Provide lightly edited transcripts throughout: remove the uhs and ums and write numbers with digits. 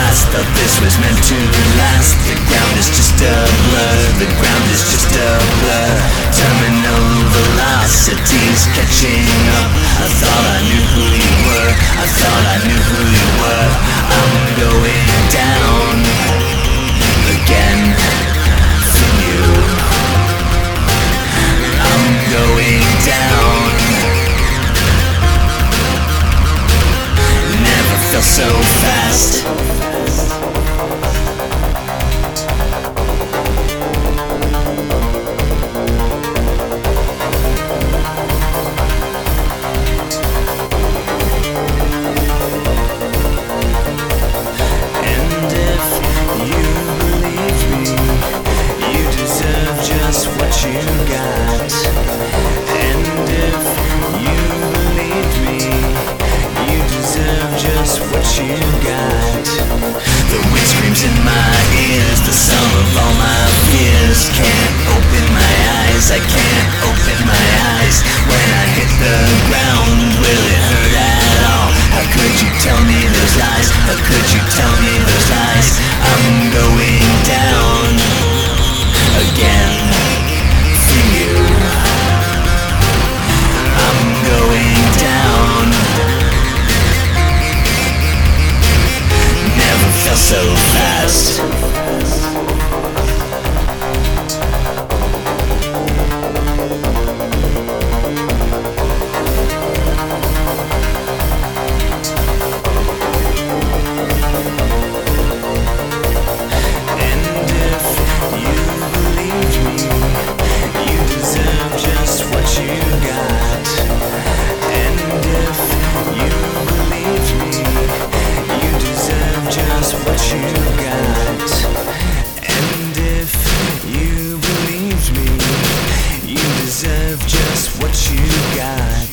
fast. Thought this was meant to last. The ground is just a blur. The ground is just a blur. Terminal velocities catching up. I thought I knew who you were. I thought I knew who you were. I'm going down again for you. I'm going down. Never felt so fast. The wind screams in my ears, the sum of all my fears. Can't open my eyes, I can't open my eyes. When I hit the ground, will it hurt at all? How could you tell me those lies? How could you tell me those lies? I'm going down again for you. I'm going down. Never felt so fast. Just what you got.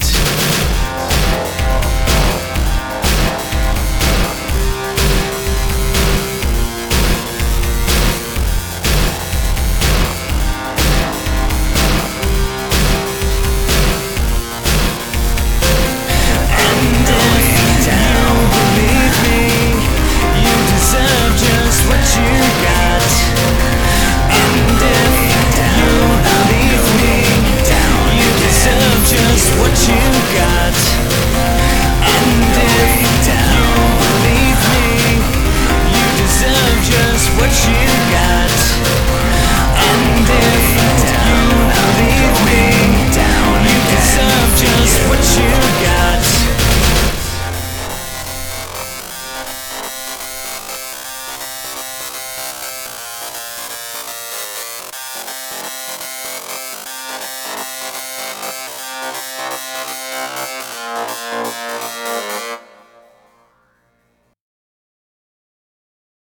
Thank you.